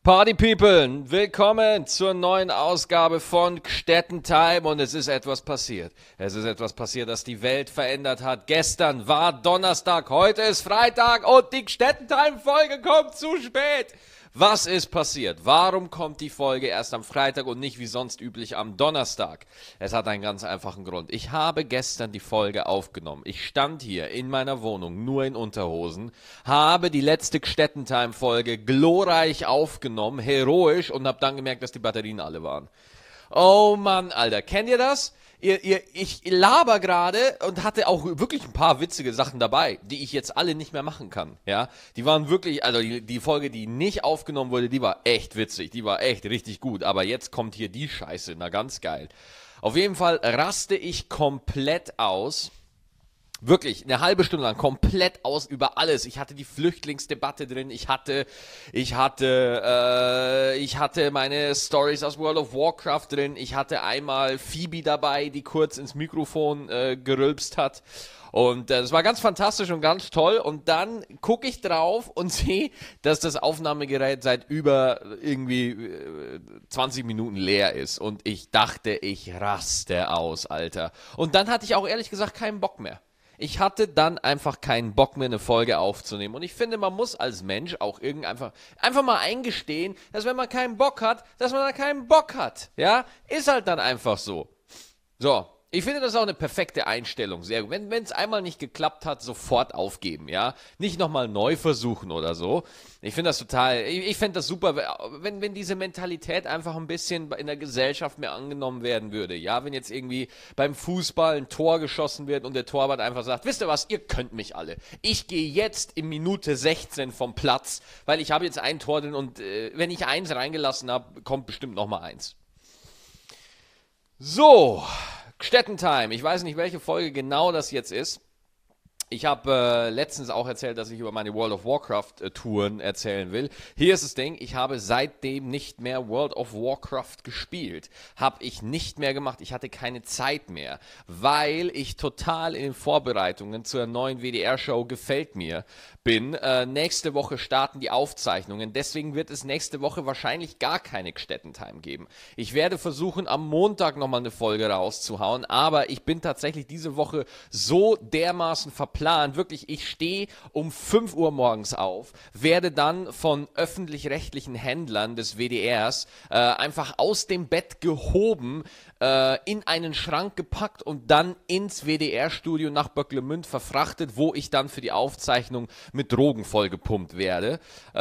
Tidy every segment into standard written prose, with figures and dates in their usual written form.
Party People, willkommen zur neuen Ausgabe von Gstetten Time und es ist etwas passiert. Es ist etwas passiert, das die Welt verändert hat. Gestern war Donnerstag, heute ist Freitag und die Gstetten Time Folge kommt zu spät. Was ist passiert? Warum kommt die Folge erst am Freitag und nicht wie sonst üblich am Donnerstag? Es hat einen ganz einfachen Grund. Ich habe gestern die Folge aufgenommen. Ich stand hier in meiner Wohnung, nur in Unterhosen, habe die letzte Gstetten-Time-Folge glorreich aufgenommen, heroisch, und habe dann gemerkt, dass die Batterien alle waren. Oh Mann, Alter, kennt ihr das? Ich laber gerade und hatte auch wirklich ein paar witzige Sachen dabei, die ich jetzt alle nicht mehr machen kann, ja. Die waren wirklich, also die Folge, die nicht aufgenommen wurde, die war echt witzig, die war echt richtig gut, aber jetzt kommt hier die Scheiße, na ganz geil. Auf jeden Fall raste ich komplett aus. Wirklich, eine halbe Stunde lang komplett aus über alles. Ich hatte die Flüchtlingsdebatte drin, ich hatte meine Stories aus World of Warcraft drin, ich hatte einmal Phoebe dabei, die kurz ins Mikrofon gerülpst hat. Und das war ganz fantastisch und ganz toll. Und dann gucke ich drauf und sehe, dass das Aufnahmegerät seit über irgendwie 20 Minuten leer ist. Und ich dachte, ich raste aus, Alter. Und dann hatte ich auch ehrlich gesagt keinen Bock mehr. Ich hatte dann einfach keinen Bock mehr, eine Folge aufzunehmen. Und ich finde, man muss als Mensch auch einfach mal eingestehen, dass wenn man keinen Bock hat, dass man da keinen Bock hat. Ja, ist halt dann einfach so. So. Ich finde, das ist auch eine perfekte Einstellung. Sehr gut. Wenn es einmal nicht geklappt hat, sofort aufgeben, ja. Nicht nochmal neu versuchen oder so. Ich finde das ich fände das super, wenn diese Mentalität einfach ein bisschen in der Gesellschaft mehr angenommen werden würde, ja. Wenn jetzt irgendwie beim Fußball ein Tor geschossen wird und der Torwart einfach sagt, wisst ihr was, ihr könnt mich alle. Ich gehe jetzt in Minute 16 vom Platz, weil ich habe jetzt ein Tor drin und wenn ich eins reingelassen habe, kommt bestimmt nochmal eins. So. Gstetten-Time. Ich weiß nicht, welche Folge genau das jetzt ist. Ich habe letztens auch erzählt, dass ich über meine World of Warcraft-Touren erzählen will. Hier ist das Ding, ich habe seitdem nicht mehr World of Warcraft gespielt. Habe ich nicht mehr gemacht. Ich hatte keine Zeit mehr, weil ich total in den Vorbereitungen zur neuen WDR-Show gefällt mir bin. Nächste Woche starten die Aufzeichnungen. Deswegen wird es nächste Woche wahrscheinlich gar keine Gstetten-Time geben. Ich werde versuchen, am Montag nochmal eine Folge rauszuhauen, aber ich bin tatsächlich diese Woche so dermaßen verplant. Wirklich, ich stehe um 5 Uhr morgens auf, werde dann von öffentlich-rechtlichen Händlern des WDRs einfach aus dem Bett gehoben, in einen Schrank gepackt und dann ins WDR-Studio nach Böcklemünd verfrachtet, wo ich dann für die Aufzeichnung mit Drogen vollgepumpt werde,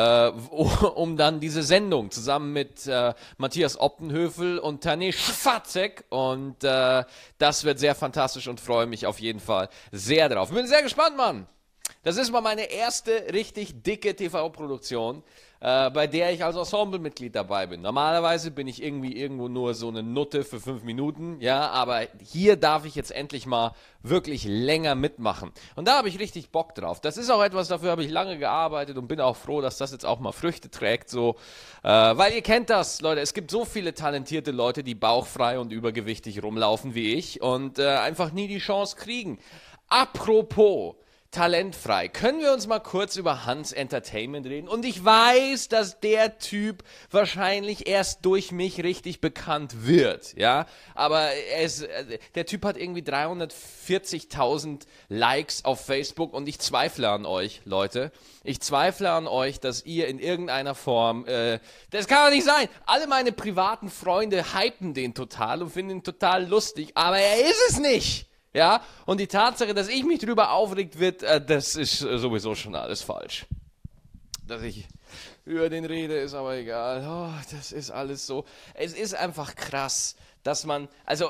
um dann diese Sendung zusammen mit Matthias Optenhövel und Tané Schwarzek, und das wird sehr fantastisch und freue mich auf jeden Fall sehr drauf. Bin sehr gespannt, Mann. Das ist mal meine erste richtig dicke TV-Produktion, bei der ich als Ensemblemitglied dabei bin. Normalerweise bin ich irgendwo nur so eine Nutte für 5 Minuten, ja, aber hier darf ich jetzt endlich mal wirklich länger mitmachen. Und da habe ich richtig Bock drauf. Das ist auch etwas, dafür habe ich lange gearbeitet und bin auch froh, dass das jetzt auch mal Früchte trägt, so, weil ihr kennt das, Leute, es gibt so viele talentierte Leute, die bauchfrei und übergewichtig rumlaufen wie ich und einfach nie die Chance kriegen. Apropos talentfrei. Können wir uns mal kurz über Hans Entertainment reden? Und ich weiß, dass der Typ wahrscheinlich erst durch mich richtig bekannt wird, ja? Aber der Typ hat irgendwie 340.000 Likes auf Facebook und ich zweifle an euch, Leute. Ich zweifle an euch, dass ihr in irgendeiner Form, das kann doch nicht sein. Alle meine privaten Freunde hypen den total und finden ihn total lustig, aber er ist es nicht. Ja, und die Tatsache, dass ich mich drüber aufregt wird, das ist sowieso schon alles falsch. Dass ich über den rede, ist aber egal. Oh, das ist alles so. Es ist einfach krass, dass man, also,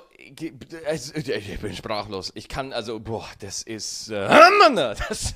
ich bin sprachlos. Ich kann, also, das ist, es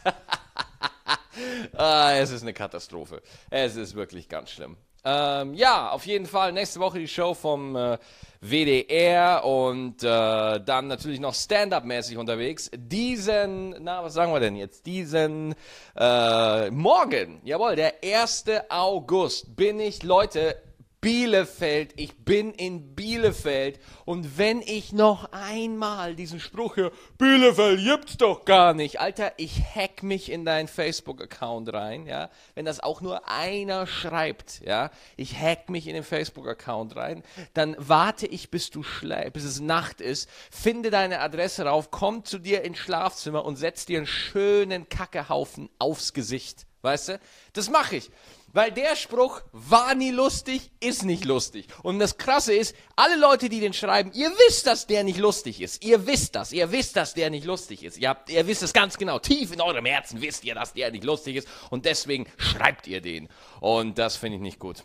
ist eine Katastrophe. Es ist wirklich ganz schlimm. Ja, auf jeden Fall nächste Woche die Show vom WDR und dann natürlich noch Stand-Up-mäßig unterwegs. Was sagen wir denn jetzt? Morgen, jawohl, der 1. August bin ich, Leute, Bielefeld. Ich bin in Bielefeld. Und wenn ich noch einmal diesen Spruch höre, Bielefeld gibt's doch gar nicht. Alter, ich hack mich in deinen Facebook-Account rein, ja. Wenn das auch nur einer schreibt, ja. Ich hack mich in den Facebook-Account rein. Dann warte ich, bis es Nacht ist. Finde deine Adresse rauf, komm zu dir ins Schlafzimmer und setz dir einen schönen Kackehaufen aufs Gesicht. Weißt du? Das mache ich. Weil der Spruch war nie lustig, ist nicht lustig. Und das Krasse ist, alle Leute, die den schreiben, ihr wisst, dass der nicht lustig ist. Ihr wisst, dass der nicht lustig ist. Ihr wisst es ganz genau. Tief in eurem Herzen wisst ihr, dass der nicht lustig ist. Und deswegen schreibt ihr den. Und das finde ich nicht gut.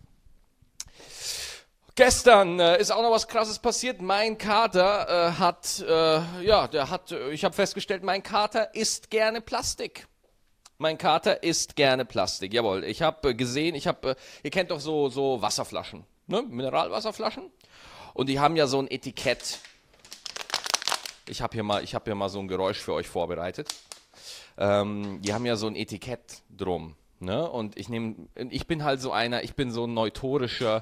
Gestern ist auch noch was Krasses passiert. Mein Kater ich habe festgestellt, mein Kater isst gerne Plastik. Mein Kater isst gerne Plastik, jawohl. Ich habe gesehen, ihr kennt doch so Wasserflaschen, ne? Mineralwasserflaschen. Und die haben ja so ein Etikett. Ich habe hier mal so ein Geräusch für euch vorbereitet. Die haben ja so ein Etikett drum. Ne? Und ich bin halt so einer, ich bin so ein neurotischer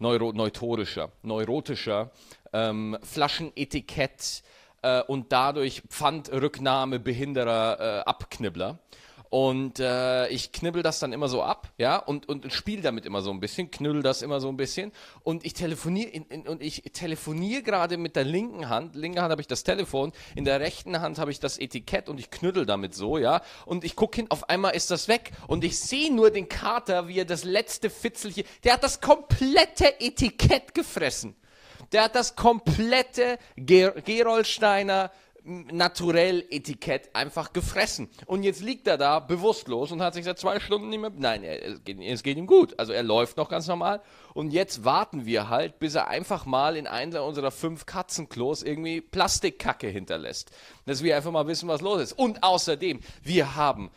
Flaschenetikett und dadurch Pfandrücknahme behinderer Abknibbler. Und ich knibbel das dann immer so ab, ja, und spiele damit immer so ein bisschen, knüll das immer so ein bisschen. Und ich telefoniere gerade mit der linken Hand habe ich das Telefon, in der rechten Hand habe ich das Etikett und ich knüttel damit so, ja. Und ich gucke hin, auf einmal ist das weg und ich sehe nur den Kater, wie er das letzte Fitzelchen, der hat das komplette Etikett gefressen. Der hat das komplette Gerolsteiner Naturell-Etikett einfach gefressen. Und jetzt liegt er da bewusstlos und hat sich seit 2 Stunden nicht mehr... Nein, es geht ihm gut. Also er läuft noch ganz normal. Und jetzt warten wir halt, bis er einfach mal in einer unserer 5 Katzenklos irgendwie Plastikkacke hinterlässt. Dass wir einfach mal wissen, was los ist. Und außerdem, wir haben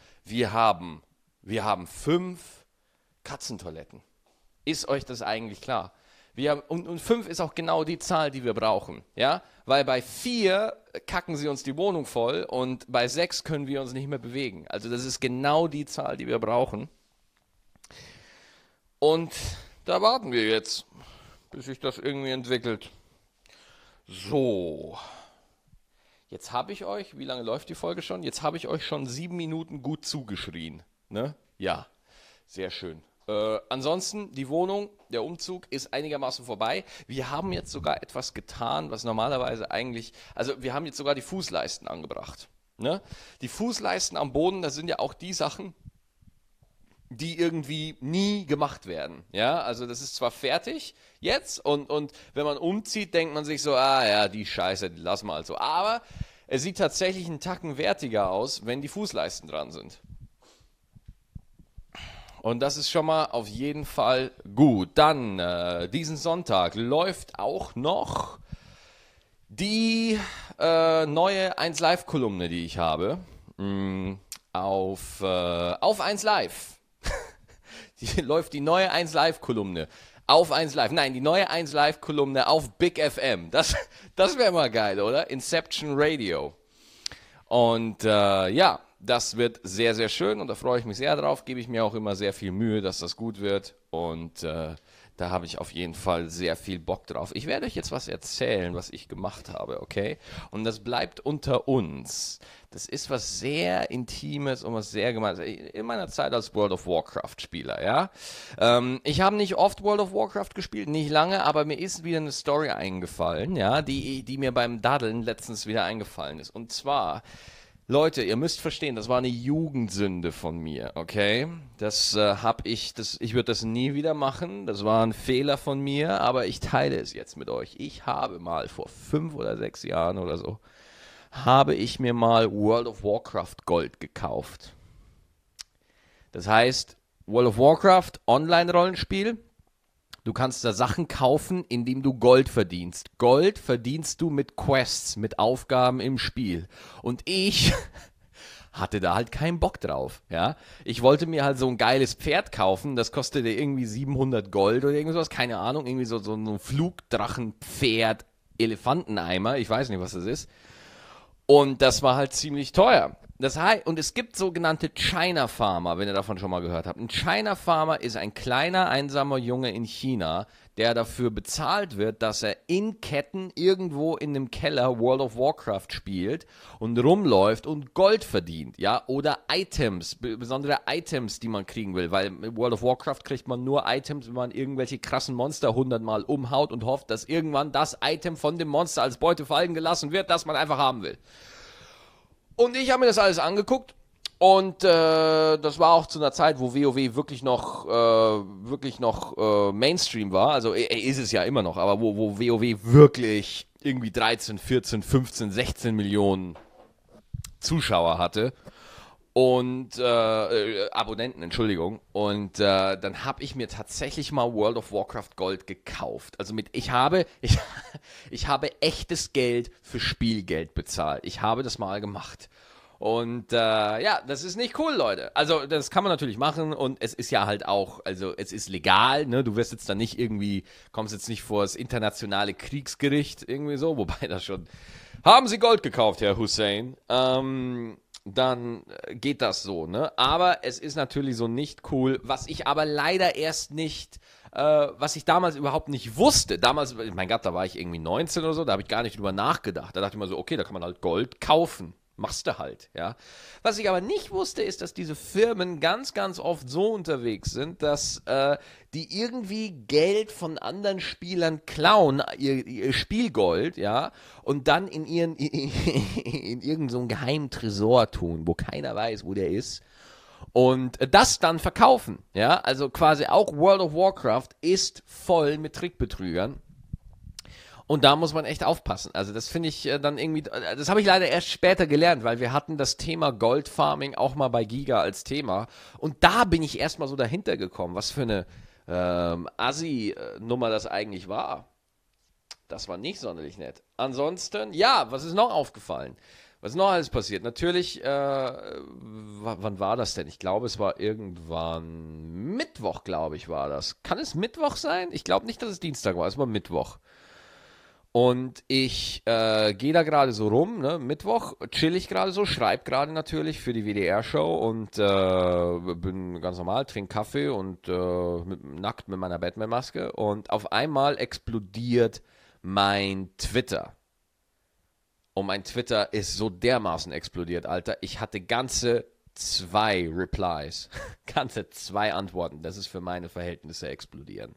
5 Katzentoiletten. Ist euch das eigentlich klar? Und 5 ist auch genau die Zahl, die wir brauchen, ja, weil bei 4 kacken sie uns die Wohnung voll und bei 6 können wir uns nicht mehr bewegen. Also das ist genau die Zahl, die wir brauchen. Und da warten wir jetzt, bis sich das irgendwie entwickelt. So, jetzt habe ich euch, wie lange läuft die Folge schon? Jetzt habe ich euch schon 7 Minuten gut zugeschrien, ne? Ja, sehr schön. Ansonsten, die Wohnung, der Umzug ist einigermaßen vorbei. Wir haben jetzt sogar etwas getan, was normalerweise also wir haben jetzt sogar die Fußleisten angebracht. Ne? Die Fußleisten am Boden, das sind ja auch die Sachen, die irgendwie nie gemacht werden. Ja, also das ist zwar fertig jetzt und wenn man umzieht, denkt man sich so, die Scheiße, die lassen wir halt so. Aber es sieht tatsächlich einen Tacken wertiger aus, wenn die Fußleisten dran sind. Und das ist schon mal auf jeden Fall gut. Dann, diesen Sonntag läuft auch noch die neue 1Live-Kolumne, die ich habe. Auf 1Live. Läuft die neue 1Live-Kolumne. Auf 1Live. Nein, die neue 1Live-Kolumne auf Big FM. Das wäre mal geil, oder? Inception Radio. Und das wird sehr, sehr schön und da freue ich mich sehr drauf. Gebe ich mir auch immer sehr viel Mühe, dass das gut wird. Und da habe ich auf jeden Fall sehr viel Bock drauf. Ich werde euch jetzt was erzählen, was ich gemacht habe, okay? Und das bleibt unter uns. Das ist was sehr Intimes und was sehr Gemeines. In meiner Zeit als World of Warcraft-Spieler, ja? Ich habe nicht oft World of Warcraft gespielt, nicht lange, aber mir ist wieder eine Story eingefallen, ja? Die mir beim Daddeln letztens wieder eingefallen ist. Und zwar... Leute, ihr müsst verstehen, das war eine Jugendsünde von mir, okay? Ich würde das nie wieder machen, das war ein Fehler von mir, aber ich teile es jetzt mit euch. Ich habe mal vor 5 oder 6 Jahren oder so, habe ich mir mal World of Warcraft Gold gekauft. Das heißt, World of Warcraft Online-Rollenspiel, du kannst da Sachen kaufen, indem du Gold verdienst. Gold verdienst du mit Quests, mit Aufgaben im Spiel. Und ich hatte da halt keinen Bock drauf, ja. Ich wollte mir halt so ein geiles Pferd kaufen, das kostete irgendwie 700 Gold oder irgendwas, keine Ahnung, irgendwie so ein Flugdrachenpferd, Elefanteneimer, ich weiß nicht, was das ist. Und das war halt ziemlich teuer. Das heißt, und es gibt sogenannte China Farmer, wenn ihr davon schon mal gehört habt. Ein China Farmer ist ein kleiner, einsamer Junge in China, der dafür bezahlt wird, dass er in Ketten irgendwo in einem Keller World of Warcraft spielt und rumläuft und Gold verdient, ja, oder Items, besondere Items, die man kriegen will, weil mit World of Warcraft kriegt man nur Items, wenn man irgendwelche krassen Monster 100-mal umhaut und hofft, dass irgendwann das Item von dem Monster als Beute fallen gelassen wird, das man einfach haben will. Und ich habe mir das alles angeguckt und das war auch zu einer Zeit, wo WoW wirklich noch Mainstream war. Also ist es ja immer noch, aber wo WoW wirklich irgendwie 13, 14, 15, 16 Millionen Zuschauer hatte und Abonnenten, Entschuldigung. Und dann habe ich mir tatsächlich mal World of Warcraft Gold gekauft. Also ich habe echtes Geld für Spielgeld bezahlt. Ich habe das mal gemacht. Und ja, das ist nicht cool, Leute. Also das kann man natürlich machen und es ist ja halt auch, also es ist legal, ne? Du wirst jetzt dann nicht irgendwie, kommst jetzt nicht vor das internationale Kriegsgericht irgendwie so, wobei das schon, haben Sie Gold gekauft, Herr Hussein? Dann geht das so, ne? Aber es ist natürlich so nicht cool, was ich aber leider erst nicht, was ich damals überhaupt nicht wusste. Damals, mein Gott, da war ich irgendwie 19 oder so, da habe ich gar nicht drüber nachgedacht. Da dachte ich mir so, okay, da kann man halt Gold kaufen. Machst du halt, ja. Was ich aber nicht wusste, ist, dass diese Firmen ganz, ganz oft so unterwegs sind, dass die irgendwie Geld von anderen Spielern klauen, ihr Spielgold, ja, und dann in irgendeinen so geheimen Tresor tun, wo keiner weiß, wo der ist. Und das dann verkaufen, ja. Also quasi auch World of Warcraft ist voll mit Trickbetrügern. Und da muss man echt aufpassen. Also das finde ich dann irgendwie, das habe ich leider erst später gelernt, weil wir hatten das Thema Goldfarming auch mal bei Giga als Thema. Und da bin ich erstmal so dahinter gekommen, was für eine Assi-Nummer das eigentlich war. Das war nicht sonderlich nett. Ansonsten, ja, was ist noch aufgefallen? Was ist noch alles passiert? Natürlich, wann war das denn? Ich glaube, es war irgendwann Mittwoch, glaube ich, war das. Kann es Mittwoch sein? Ich glaube nicht, dass es Dienstag war, es war Mittwoch. Und ich gehe da gerade so rum, ne? Mittwoch chill ich gerade so, schreibe gerade natürlich für die WDR-Show und bin ganz normal, trinke Kaffee und nackt mit meiner Batman-Maske und auf einmal explodiert mein Twitter. Und mein Twitter ist so dermaßen explodiert, Alter. Ich hatte ganze 2 Replies, ganze 2 Antworten. Das ist für meine Verhältnisse explodieren.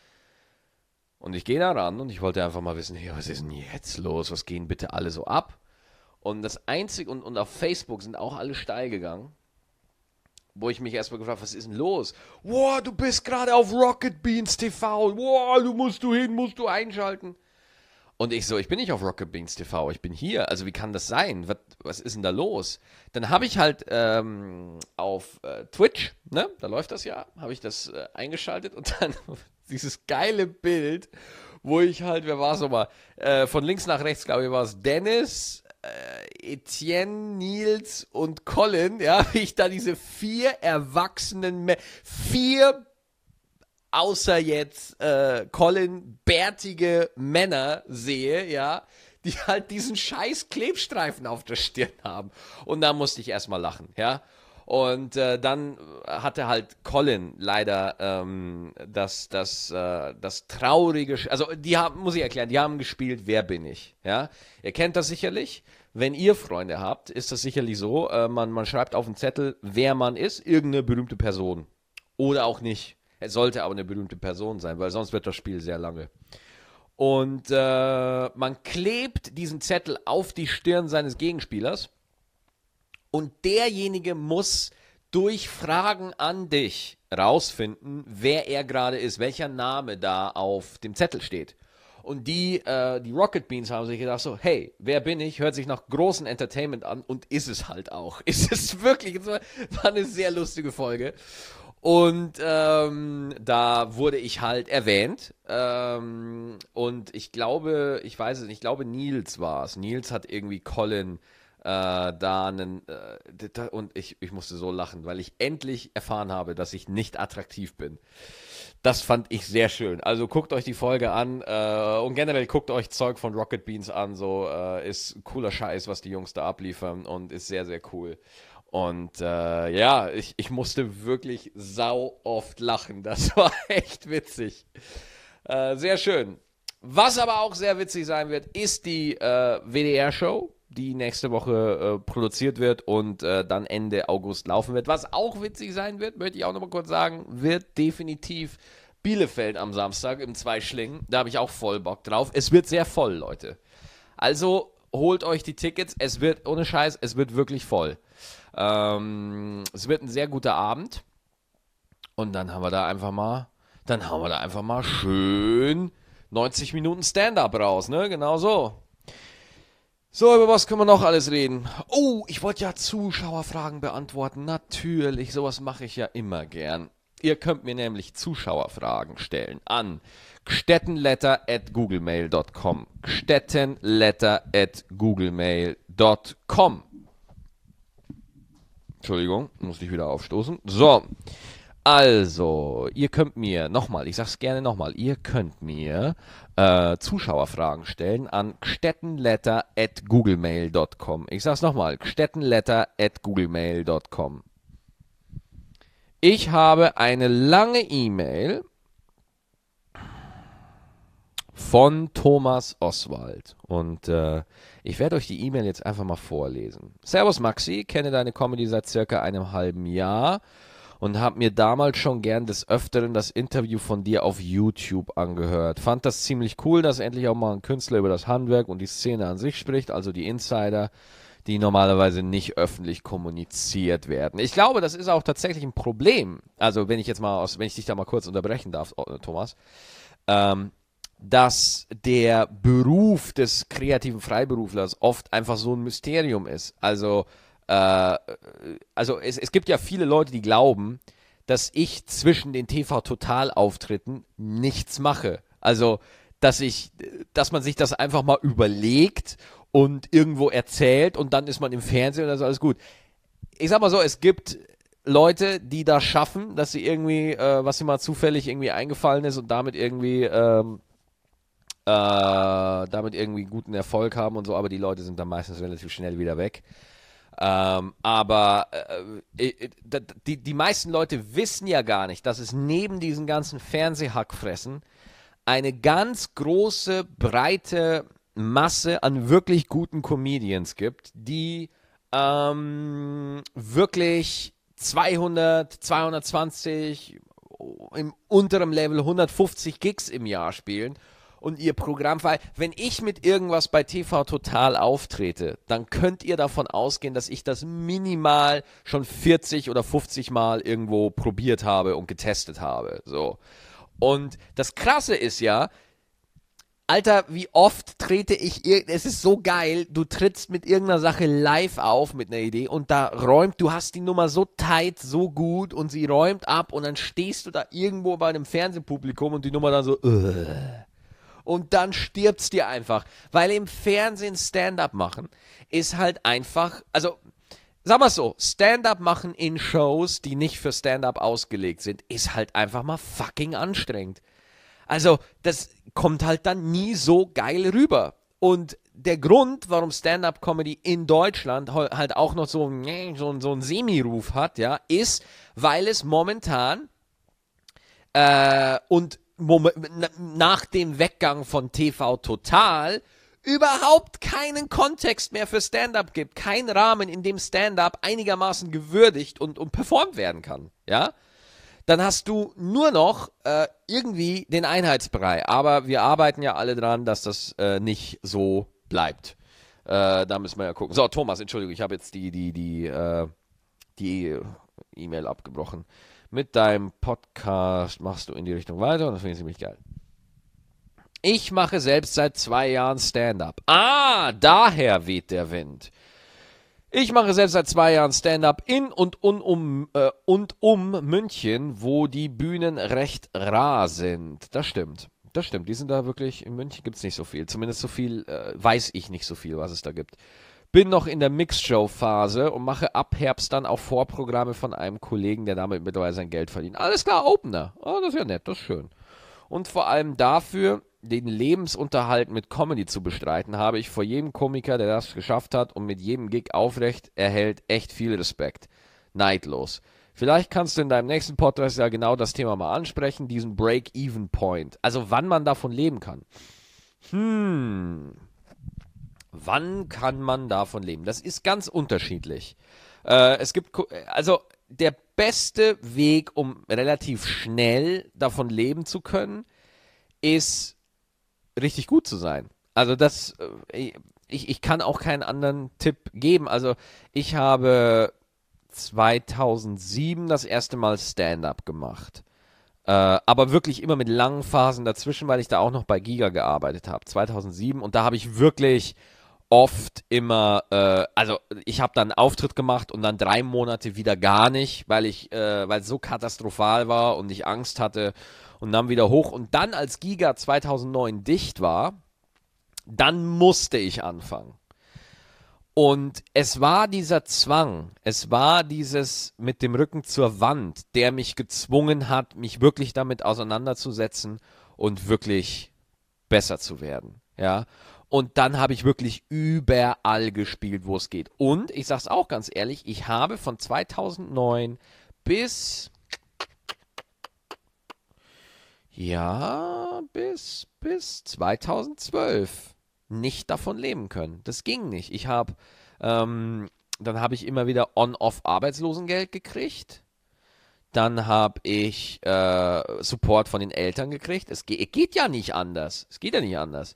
Und ich gehe da ran und ich wollte einfach mal wissen, hey, was ist denn jetzt los? Was gehen bitte alle so ab? Und das Einzige, und auf Facebook sind auch alle steil gegangen, wo ich mich erstmal gefragt habe, was ist denn los? Wow, du bist gerade auf Rocket Beans TV. Wow, musst du einschalten. Und ich so, ich bin nicht auf Rocket Beans TV, ich bin hier. Also wie kann das sein? Was ist denn da los? Dann habe ich halt auf Twitch, ne, da läuft das ja, habe ich das eingeschaltet und dann dieses geile Bild, wo ich halt, wer war es nochmal, von links nach rechts, glaube ich, war es Dennis, Etienne, Nils und Colin, ja, wie ich da diese 4 erwachsenen, 4 außer jetzt Colin bärtige Männer sehe, ja, die halt diesen scheiß Klebstreifen auf der Stirn haben. Und da musste ich erstmal lachen, ja. Und dann hatte halt Colin leider das traurige, also muss ich erklären, die haben gespielt, wer bin ich, ja. Ihr kennt das sicherlich. Wenn ihr Freunde habt, ist das sicherlich so, man schreibt auf den Zettel, wer man ist, irgendeine berühmte Person. Oder auch nicht. Es sollte aber eine berühmte Person sein, weil sonst wird das Spiel sehr lange. Und man klebt diesen Zettel auf die Stirn seines Gegenspielers und derjenige muss durch Fragen an dich rausfinden, wer er gerade ist, welcher Name da auf dem Zettel steht. Und die Rocket Beans haben sich gedacht so, hey, wer bin ich? Hört sich nach großem Entertainment an und ist es halt auch. Ist es wirklich, es war eine sehr lustige Folge. Und da wurde ich halt erwähnt und ich glaube, ich weiß es nicht, ich glaube Nils war es. Nils hat irgendwie Colin und ich musste so lachen, weil ich endlich erfahren habe, dass ich nicht attraktiv bin. Das fand ich sehr schön. Also guckt euch die Folge an und generell guckt euch Zeug von Rocket Beans an. So ist cooler Scheiß, was die Jungs da abliefern und ist sehr, sehr cool. Und ja, ich musste wirklich sau oft lachen. Das war echt witzig. Sehr schön. Was aber auch sehr witzig sein wird, ist die WDR-Show, die nächste Woche produziert wird und dann Ende August laufen wird. Was auch witzig sein wird, möchte ich auch nochmal kurz sagen, wird definitiv Bielefeld am Samstag im Zweischlingen. Da habe ich auch voll Bock drauf. Es wird sehr voll, Leute. Also holt euch die Tickets. Es wird, ohne Scheiß, es wird wirklich voll. Es wird ein sehr guter Abend. Und dann haben wir da einfach mal schön 90 Minuten Stand-up raus, ne? Genau so. So, über was können wir noch alles reden? Oh, ich wollte ja Zuschauerfragen beantworten. Natürlich, sowas mache ich ja immer gern. Ihr könnt mir nämlich Zuschauerfragen stellen an gstettenletter@googlemail.com. gstettenletter@googlemail.com. Entschuldigung, musste ich wieder aufstoßen. So, also, ihr könnt mir, nochmal, ich sag's gerne nochmal, ihr könnt mir Zuschauerfragen stellen an gstettenletter@googlemail.com. Ich sag's nochmal, gstettenletter@googlemail.com. Ich habe eine lange E-Mail von Thomas Oswald und ich werde euch die E-Mail jetzt einfach mal vorlesen. Servus Maxi, kenne deine Comedy seit circa einem halben Jahr und habe mir damals schon gern des Öfteren das Interview von dir auf YouTube angehört. Fand das ziemlich cool, dass endlich auch mal ein Künstler über das Handwerk und die Szene an sich spricht, also die Insider, die normalerweise nicht öffentlich kommuniziert werden. Ich glaube, das ist auch tatsächlich ein Problem. Also wenn ich dich da mal kurz unterbrechen darf, Thomas, dass der Beruf des kreativen Freiberuflers oft einfach so ein Mysterium ist. Also es gibt ja viele Leute, die glauben, dass ich zwischen den TV-Total-Auftritten nichts mache. Also, dass man sich das einfach mal überlegt und irgendwo erzählt und dann ist man im Fernsehen und dann ist alles gut. Ich sag mal so, es gibt Leute, die das schaffen, dass sie irgendwie, was ihnen mal zufällig irgendwie eingefallen ist und damit irgendwie guten Erfolg haben und so, aber die Leute sind dann meistens relativ schnell wieder weg. Die meisten Leute wissen ja gar nicht, dass es neben diesen ganzen Fernsehhackfressen eine ganz große, breite Masse an wirklich guten Comedians gibt, die wirklich 200, 220, im unteren Level 150 Gigs im Jahr spielen und ihr Programm, weil wenn ich mit irgendwas bei TV Total auftrete, dann könnt ihr davon ausgehen, dass ich das minimal schon 40 oder 50 Mal irgendwo probiert habe und getestet habe. So. Und das Krasse ist ja, Alter, wie oft trete ich, es ist so geil, du trittst mit irgendeiner Sache live auf mit einer Idee und du hast die Nummer so tight, so gut und sie räumt ab und dann stehst du da irgendwo bei einem Fernsehpublikum und die Nummer dann so, und dann stirbt's dir einfach. Weil im Fernsehen Stand-up machen ist halt einfach, also, sag mal so, Stand-up machen in Shows, die nicht für Stand-up ausgelegt sind, ist halt einfach mal fucking anstrengend. Also, das kommt halt dann nie so geil rüber. Und der Grund, warum Stand-up-Comedy in Deutschland halt auch noch so einen Semi-Ruf hat, ja, ist, weil es momentan nach dem Weggang von TV Total überhaupt keinen Kontext mehr für Stand-up gibt. Kein Rahmen, in dem Stand-up einigermaßen gewürdigt und performt werden kann. Ja? Dann hast du nur noch irgendwie den Einheitsbrei. Aber wir arbeiten ja alle dran, dass das nicht so bleibt. Da müssen wir ja gucken. So, Thomas, Entschuldigung, ich habe jetzt die E-Mail abgebrochen. Mit deinem Podcast machst du in die Richtung weiter und das finde ich ziemlich geil. Ich mache selbst seit 2 Jahren Stand-up. Ah, daher weht der Wind. Ich mache selbst seit 2 Jahren Stand-up in und um München, wo die Bühnen recht rar sind. Das stimmt. Das stimmt. Die sind da wirklich, in München gibt es nicht so viel. Zumindest so viel, weiß ich nicht so viel, was es da gibt. Bin noch in der Mixshow-Phase und mache ab Herbst dann auch Vorprogramme von einem Kollegen, der damit mittlerweile sein Geld verdient. Alles klar, Opener. Oh, das ist ja nett, das ist schön. Und vor allem dafür, den Lebensunterhalt mit Comedy zu bestreiten, habe ich vor jedem Komiker, der das geschafft hat und mit jedem Gig aufrecht erhält, echt viel Respekt. Neidlos. Vielleicht kannst du in deinem nächsten Podcast ja genau das Thema mal ansprechen, diesen Break-Even-Point. Also wann man davon leben kann. Wann kann man davon leben? Das ist ganz unterschiedlich. Es gibt, also der beste Weg, um relativ schnell davon leben zu können, ist richtig gut zu sein. Also ich kann auch keinen anderen Tipp geben. Also ich habe 2007 das erste Mal Stand-up gemacht. Aber wirklich immer mit langen Phasen dazwischen, weil ich da auch noch bei Giga gearbeitet habe. 2007 und da habe ich wirklich oft immer, also ich habe dann einen Auftritt gemacht und dann 3 Monate wieder gar nicht, weil es so katastrophal war und ich Angst hatte und dann wieder hoch. Und dann, als Giga 2009 dicht war, dann musste ich anfangen. Und es war dieser Zwang, es war dieses mit dem Rücken zur Wand, der mich gezwungen hat, mich wirklich damit auseinanderzusetzen und wirklich besser zu werden, ja. Und dann habe ich wirklich überall gespielt, wo es geht. Und ich sage es auch ganz ehrlich, ich habe von 2009 bis, bis 2012 nicht davon leben können. Das ging nicht. Dann habe ich immer wieder On-Off-Arbeitslosengeld gekriegt. Dann habe ich Support von den Eltern gekriegt. Es geht ja nicht anders. Es geht ja nicht anders.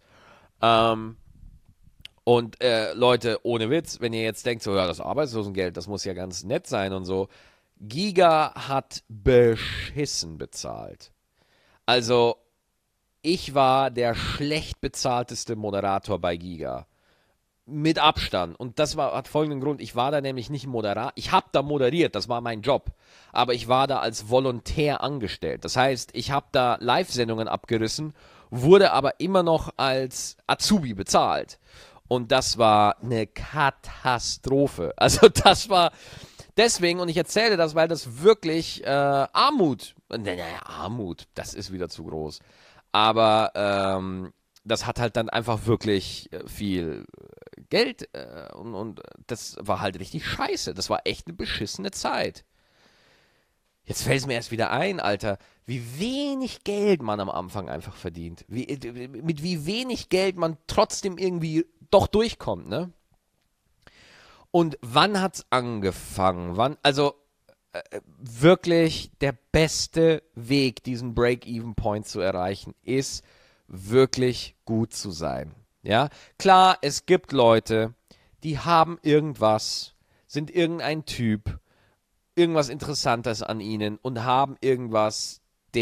Und Leute, ohne Witz, wenn ihr jetzt denkt, so, ja, das Arbeitslosengeld, das muss ja ganz nett sein und so. Giga hat beschissen bezahlt. Also, ich war der schlecht bezahlteste Moderator bei Giga. Mit Abstand. Und das hat folgenden Grund. Ich war da nämlich nicht Moderator. Ich habe da moderiert, das war mein Job. Aber ich war da als Volontär angestellt. Das heißt, ich habe da Live-Sendungen abgerissen, wurde aber immer noch als Azubi bezahlt. Und das war eine Katastrophe. Also das war deswegen, und ich erzähle das, weil das wirklich Armut, das ist wieder zu groß. Aber das hat halt dann einfach wirklich viel Geld und das war halt richtig scheiße. Das war echt eine beschissene Zeit. Jetzt fällt es mir erst wieder ein, Alter, wie wenig Geld man am Anfang einfach verdient. Mit wie wenig Geld man trotzdem irgendwie doch durchkommt, ne? Und wann hat's angefangen? Also wirklich der beste Weg, diesen Break-Even-Point zu erreichen, ist wirklich gut zu sein. Ja, klar, es gibt Leute, die haben irgendwas, sind irgendein Typ, irgendwas Interessantes an ihnen und haben irgendwas,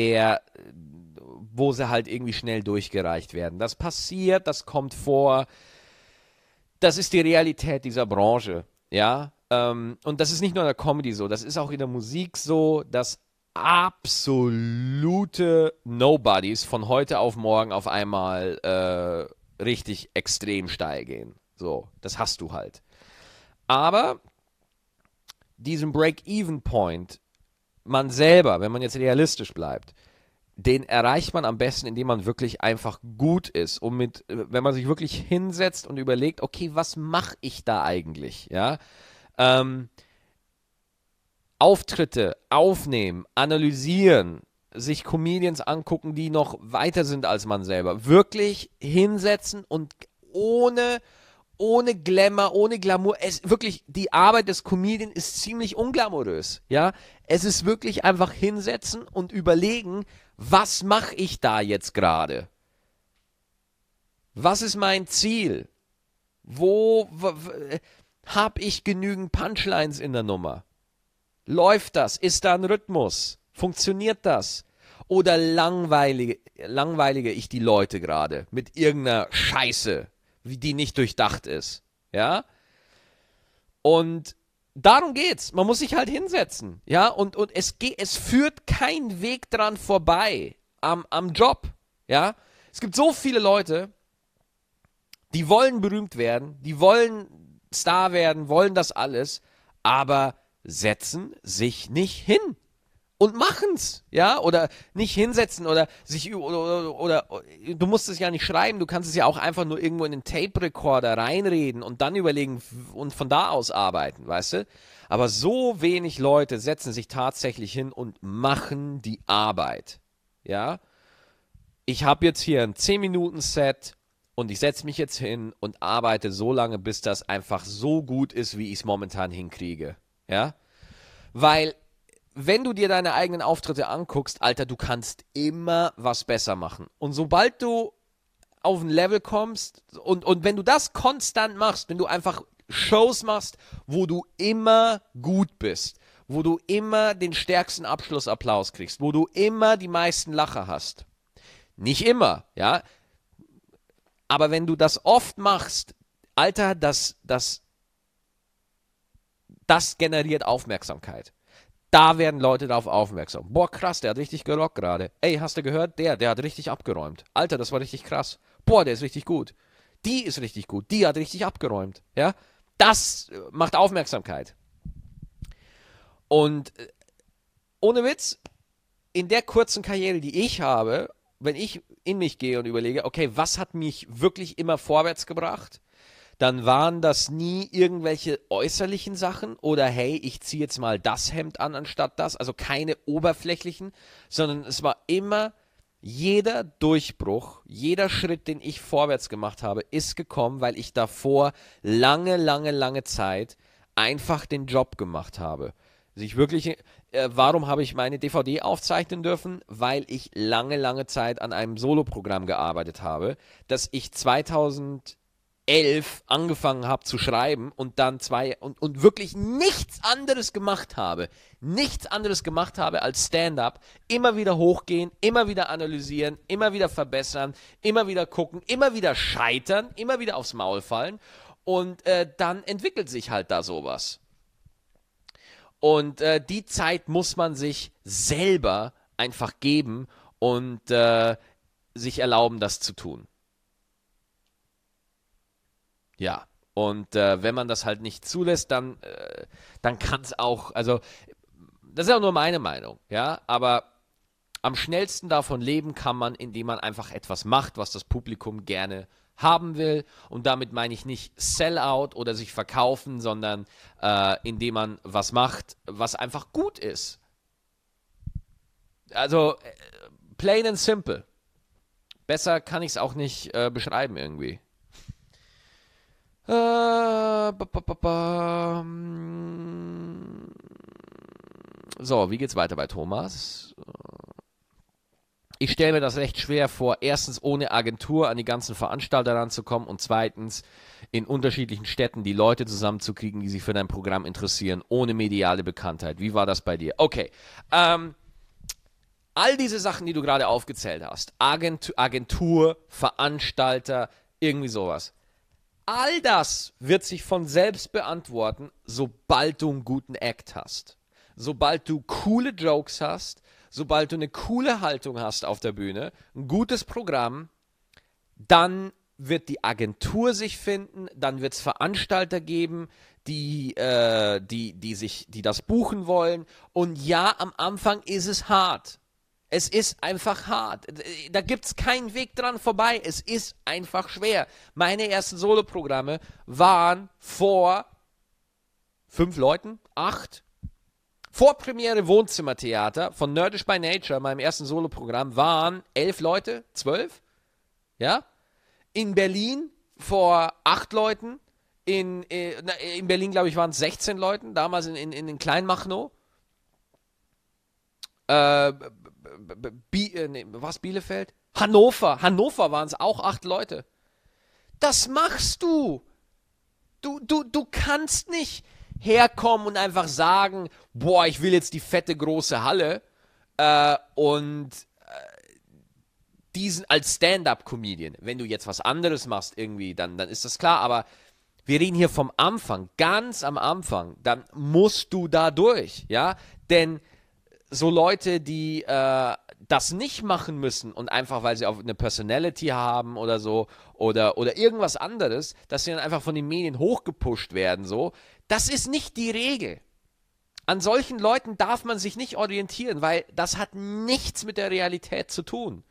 wo sie halt irgendwie schnell durchgereicht werden. Das passiert, das kommt vor, das ist die Realität dieser Branche, ja. Und das ist nicht nur in der Comedy so, das ist auch in der Musik so, dass absolute Nobodies von heute auf morgen auf einmal richtig extrem steil gehen. So, das hast du halt. Aber diesen Break-Even-Point, man selber, wenn man jetzt realistisch bleibt, den erreicht man am besten, indem man wirklich einfach gut ist und wenn man sich wirklich hinsetzt und überlegt, okay, was mache ich da eigentlich, ja? Auftritte aufnehmen, analysieren, sich Comedians angucken, die noch weiter sind als man selber. Wirklich hinsetzen und ohne Glamour, ohne Glamour. Wirklich, die Arbeit des Comedian ist ziemlich unglamourös. Ja? Es ist wirklich einfach hinsetzen und überlegen, was mache ich da jetzt gerade? Was ist mein Ziel? Habe ich genügend Punchlines in der Nummer? Läuft das? Ist da ein Rhythmus? Funktioniert das? Oder langweilige ich die Leute gerade mit irgendeiner Scheiße, die nicht durchdacht ist? Ja? Und darum geht's. Man muss sich halt hinsetzen. Ja? Und es führt kein Weg dran vorbei am Job. Ja? Es gibt so viele Leute, die wollen berühmt werden, die wollen Star werden, wollen das alles, aber setzen sich nicht hin und machen's, ja, oder nicht hinsetzen oder sich oder du musst es ja nicht schreiben, du kannst es ja auch einfach nur irgendwo in den Tape-Recorder reinreden und dann überlegen und von da aus arbeiten, weißt du? Aber so wenig Leute setzen sich tatsächlich hin und machen die Arbeit, ja? Ich habe jetzt hier ein 10-Minuten-Set und ich setze mich jetzt hin und arbeite so lange, bis das einfach so gut ist, wie ich es momentan hinkriege. Ja? Weil, wenn du dir deine eigenen Auftritte anguckst, Alter, du kannst immer was besser machen. Und sobald du auf ein Level kommst und wenn du das konstant machst, wenn du einfach Shows machst, wo du immer gut bist, wo du immer den stärksten Abschlussapplaus kriegst, wo du immer die meisten Lacher hast, nicht immer, ja. Aber wenn du das oft machst, Alter, das generiert Aufmerksamkeit. Da werden Leute darauf aufmerksam. Boah, krass, der hat richtig gerockt gerade. Ey, hast du gehört? Der hat richtig abgeräumt. Alter, das war richtig krass. Boah, der ist richtig gut. Die ist richtig gut. Die hat richtig abgeräumt. Ja, das macht Aufmerksamkeit. Und ohne Witz, in der kurzen Karriere, die ich habe, wenn ich in mich gehe und überlege, okay, was hat mich wirklich immer vorwärts gebracht, dann waren das nie irgendwelche äußerlichen Sachen oder hey, ich ziehe jetzt mal das Hemd an anstatt das, also keine oberflächlichen, sondern es war immer jeder Durchbruch, jeder Schritt, den ich vorwärts gemacht habe, ist gekommen, weil ich davor lange Zeit einfach den Job gemacht habe. Also ich wirklich, warum habe ich meine DVD aufzeichnen dürfen? Weil ich lange Zeit an einem Soloprogramm gearbeitet habe, das ich 2011 angefangen habe zu schreiben und dann und wirklich nichts anderes gemacht habe. Nichts anderes gemacht habe als Stand-up. Immer wieder hochgehen, immer wieder analysieren, immer wieder verbessern, immer wieder gucken, immer wieder scheitern, immer wieder aufs Maul fallen und dann entwickelt sich halt da sowas. Und die Zeit muss man sich selber einfach geben und sich erlauben, das zu tun. Ja, und wenn man das halt nicht zulässt, dann kann es auch, also das ist auch nur meine Meinung, ja, aber am schnellsten davon leben kann man, indem man einfach etwas macht, was das Publikum gerne haben will. Und damit meine ich nicht Sellout oder sich verkaufen, sondern indem man was macht, was einfach gut ist. Also plain and simple. Besser kann ich es auch nicht beschreiben irgendwie. So, wie geht's weiter bei Thomas? Ich stelle mir das recht schwer vor, erstens ohne Agentur an die ganzen Veranstalter ranzukommen und zweitens in unterschiedlichen Städten die Leute zusammenzukriegen, die sich für dein Programm interessieren, ohne mediale Bekanntheit. Wie war das bei dir? Okay, all diese Sachen, die du gerade aufgezählt hast, Agentur, Veranstalter, irgendwie sowas, all das wird sich von selbst beantworten, sobald du einen guten Act hast. Sobald du coole Jokes hast, sobald du eine coole Haltung hast auf der Bühne, ein gutes Programm, dann wird die Agentur sich finden, dann wird es Veranstalter geben, die das buchen wollen. Und ja, am Anfang ist es hart. Es ist einfach hart. Da gibt es keinen Weg dran vorbei. Es ist einfach schwer. Meine ersten Soloprogramme waren vor 5 Leuten, 8. Vorpremiere Wohnzimmertheater von Nerdish by Nature, meinem ersten Soloprogramm, waren 11 Leute, 12. Ja? In Berlin vor 8 Leuten. In Berlin, glaube ich, waren es 16 Leuten, damals in den Kleinmachnow. Was, Bielefeld? Hannover waren es auch 8 Leute. Das machst du. Du kannst nicht herkommen und einfach sagen, boah, ich will jetzt die fette große Halle und diesen als Stand-up-Comedian. Wenn du jetzt was anderes machst irgendwie, dann ist das klar, aber wir reden hier vom Anfang, ganz am Anfang, dann musst du da durch, ja, denn so Leute, die das nicht machen müssen und einfach, weil sie auch eine Personality haben oder so oder irgendwas anderes, dass sie dann einfach von den Medien hochgepusht werden, so, das ist nicht die Regel. An solchen Leuten darf man sich nicht orientieren, weil das hat nichts mit der Realität zu tun.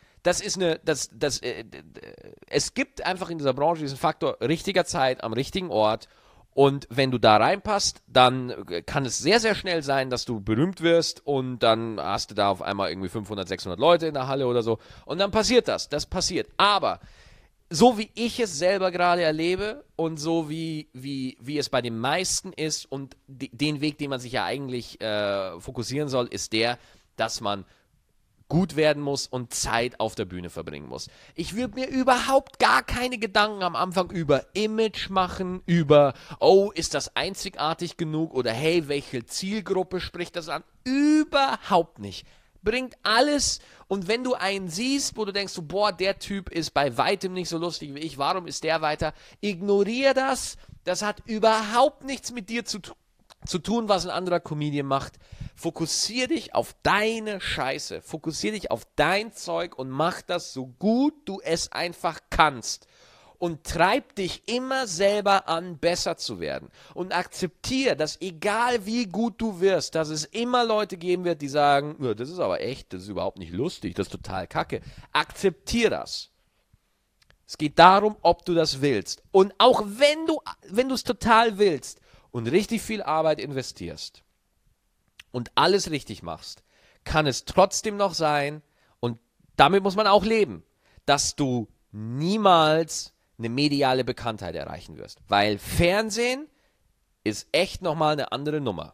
Es gibt einfach in dieser Branche diesen Faktor richtiger Zeit am richtigen Ort. Und wenn du da reinpasst, dann kann es sehr, sehr schnell sein, dass du berühmt wirst und dann hast du da auf einmal irgendwie 500, 600 Leute in der Halle oder so. Und dann passiert das. Das passiert. Aber so wie ich es selber gerade erlebe und so wie es bei den meisten ist und den Weg, den man sich ja eigentlich fokussieren soll, ist der, dass man gut werden muss und Zeit auf der Bühne verbringen muss. Ich würde mir überhaupt gar keine Gedanken am Anfang über Image machen, über, oh, ist das einzigartig genug oder hey, welche Zielgruppe spricht das an? Überhaupt nicht. Bringt alles, und wenn du einen siehst, wo du denkst, boah, der Typ ist bei weitem nicht so lustig wie ich, warum ist der weiter? Ignorier das, das hat überhaupt nichts mit dir zu tun, was ein anderer Comedian macht. Fokussier dich auf deine Scheiße, fokussier dich auf dein Zeug und mach das so gut du es einfach kannst. Und treib dich immer selber an, besser zu werden. Und akzeptier, dass egal wie gut du wirst, dass es immer Leute geben wird, die sagen, ja, das ist aber echt, das ist überhaupt nicht lustig, das ist total kacke. Akzeptier das. Es geht darum, ob du das willst. Und auch wenn du es total willst und richtig viel Arbeit investierst und alles richtig machst, kann es trotzdem noch sein, und damit muss man auch leben, dass du niemals eine mediale Bekanntheit erreichen wirst. Weil Fernsehen ist echt nochmal eine andere Nummer.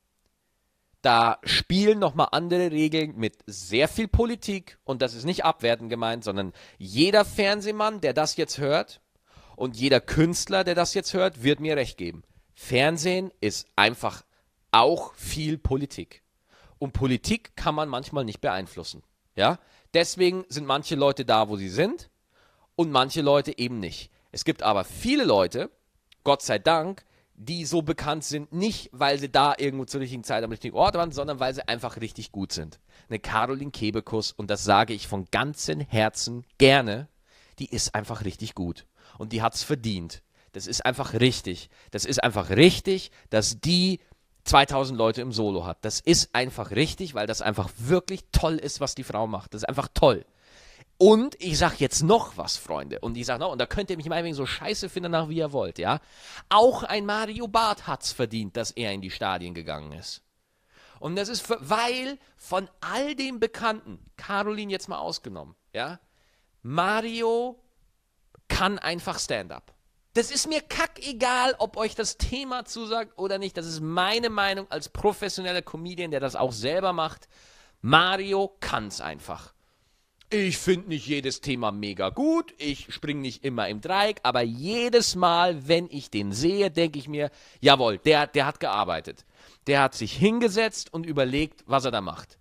Da spielen nochmal andere Regeln mit sehr viel Politik, und das ist nicht abwertend gemeint, sondern jeder Fernsehmann, der das jetzt hört, und jeder Künstler, der das jetzt hört, wird mir recht geben. Fernsehen ist einfach auch viel Politik. Und Politik kann man manchmal nicht beeinflussen. Ja? Deswegen sind manche Leute da, wo sie sind, und manche Leute eben nicht. Es gibt aber viele Leute, Gott sei Dank, die so bekannt sind, nicht weil sie da irgendwo zur richtigen Zeit am richtigen Ort waren, sondern weil sie einfach richtig gut sind. Eine Caroline Kebekus, und das sage ich von ganzem Herzen gerne, die ist einfach richtig gut. Und die hat es verdient. Das ist einfach richtig. Das ist einfach richtig, dass die 2000 Leute im Solo hat. Das ist einfach richtig, weil das einfach wirklich toll ist, was die Frau macht. Das ist einfach toll. Und ich sag jetzt noch was, Freunde. Und ich sag noch, und da könnt ihr mich meinetwegen so scheiße finden, nach wie ihr wollt, ja. Auch ein Mario Barth hat's verdient, dass er in die Stadien gegangen ist. Und das ist, weil von all dem Bekannten, Caroline jetzt mal ausgenommen, ja, Mario kann einfach Stand-up. Das ist mir kackegal, ob euch das Thema zusagt oder nicht. Das ist meine Meinung als professioneller Comedian, der das auch selber macht. Mario kann's einfach. Ich finde nicht jedes Thema mega gut, ich springe nicht immer im Dreieck, aber jedes Mal, wenn ich den sehe, denke ich mir, jawohl, der hat gearbeitet. Der hat sich hingesetzt und überlegt, was er da macht.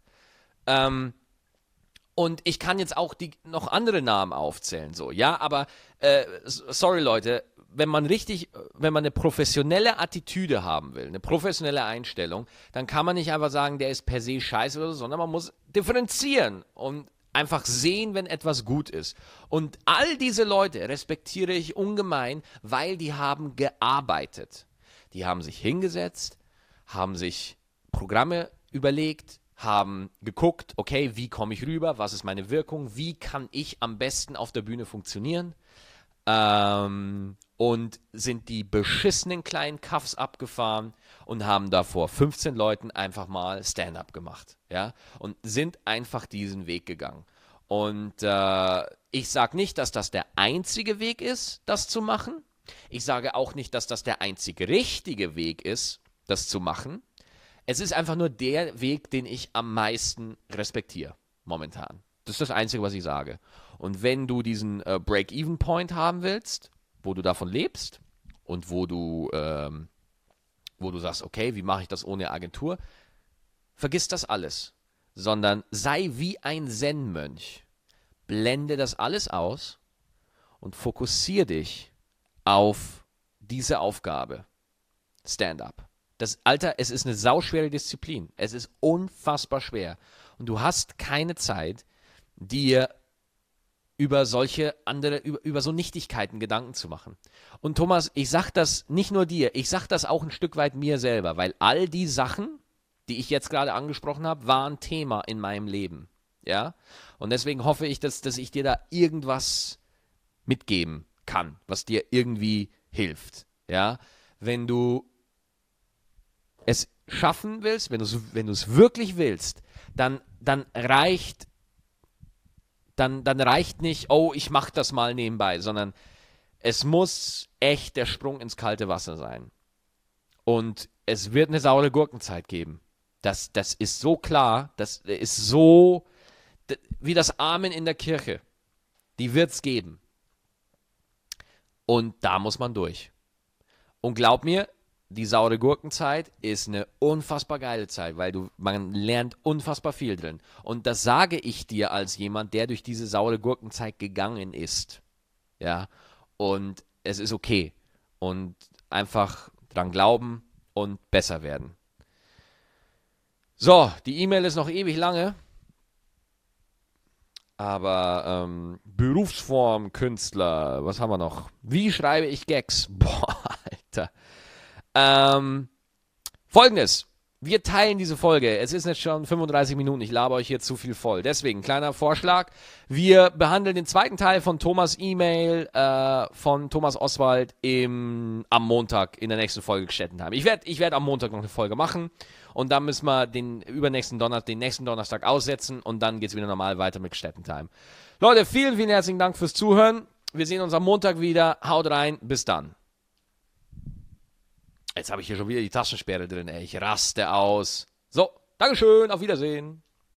Und ich kann jetzt auch noch andere Namen aufzählen, so, ja, aber sorry Leute, wenn man eine professionelle Attitüde haben will, eine professionelle Einstellung, dann kann man nicht einfach sagen, der ist per se scheiße oder so, sondern man muss differenzieren und einfach sehen, wenn etwas gut ist. Und all diese Leute respektiere ich ungemein, weil die haben gearbeitet. Die haben sich hingesetzt, haben sich Programme überlegt, haben geguckt, okay, wie komme ich rüber, was ist meine Wirkung, wie kann ich am besten auf der Bühne funktionieren, und sind die beschissenen kleinen Kaffs abgefahren und haben da vor 15 Leuten einfach mal Stand-up gemacht, ja, und sind einfach diesen Weg gegangen. Und ich sage nicht, dass das der einzige Weg ist, das zu machen. Ich sage auch nicht, dass das der einzige richtige Weg ist, das zu machen. Es ist einfach nur der Weg, den ich am meisten respektiere, momentan. Das ist das Einzige, was ich sage. Und wenn du diesen Break-Even-Point haben willst, wo du davon lebst und wo du sagst, okay, wie mache ich das ohne Agentur, vergiss das alles, sondern sei wie ein Zen-Mönch. Blende das alles aus und fokussiere dich auf diese Aufgabe. Stand-up. Alter, es ist eine sauschwere Disziplin. Es ist unfassbar schwer. Und du hast keine Zeit, dir über über so Nichtigkeiten Gedanken zu machen. Und Thomas, ich sag das nicht nur dir, ich sag das auch ein Stück weit mir selber, weil all die Sachen, die ich jetzt gerade angesprochen habe, waren Thema in meinem Leben. Ja? Und deswegen hoffe ich, dass ich dir da irgendwas mitgeben kann, was dir irgendwie hilft. Ja? Wenn du es schaffen willst, wenn du es wirklich willst, dann reicht nicht, oh, ich mach das mal nebenbei, sondern es muss echt der Sprung ins kalte Wasser sein. Und es wird eine saure Gurkenzeit geben. Das ist so klar, das ist so wie das Amen in der Kirche. Die wird's geben. Und da muss man durch. Und glaub mir, die saure Gurkenzeit ist eine unfassbar geile Zeit, weil man lernt unfassbar viel drin. Und das sage ich dir als jemand, der durch diese saure Gurkenzeit gegangen ist. Ja, und es ist okay. Und einfach dran glauben und besser werden. So, die E-Mail ist noch ewig lange. Aber Berufsform, Künstler, was haben wir noch? Wie schreibe ich Gags? Boah, Alter. Folgendes. Wir teilen diese Folge. Es ist jetzt schon 35 Minuten. Ich laber euch hier zu viel voll. Deswegen, kleiner Vorschlag. Wir behandeln den zweiten Teil von Thomas' E-Mail von Thomas Oswald am Montag in der nächsten Folge Gstetten haben. Ich werd am Montag noch eine Folge machen. Und dann müssen wir den nächsten Donnerstag aussetzen. Und dann geht es wieder normal weiter mit Gstetten Time. Leute, vielen, vielen herzlichen Dank fürs Zuhören. Wir sehen uns am Montag wieder. Haut rein. Bis dann. Jetzt habe ich hier schon wieder die Taschensperre drin, ey. Ich raste aus. So, Dankeschön, auf Wiedersehen.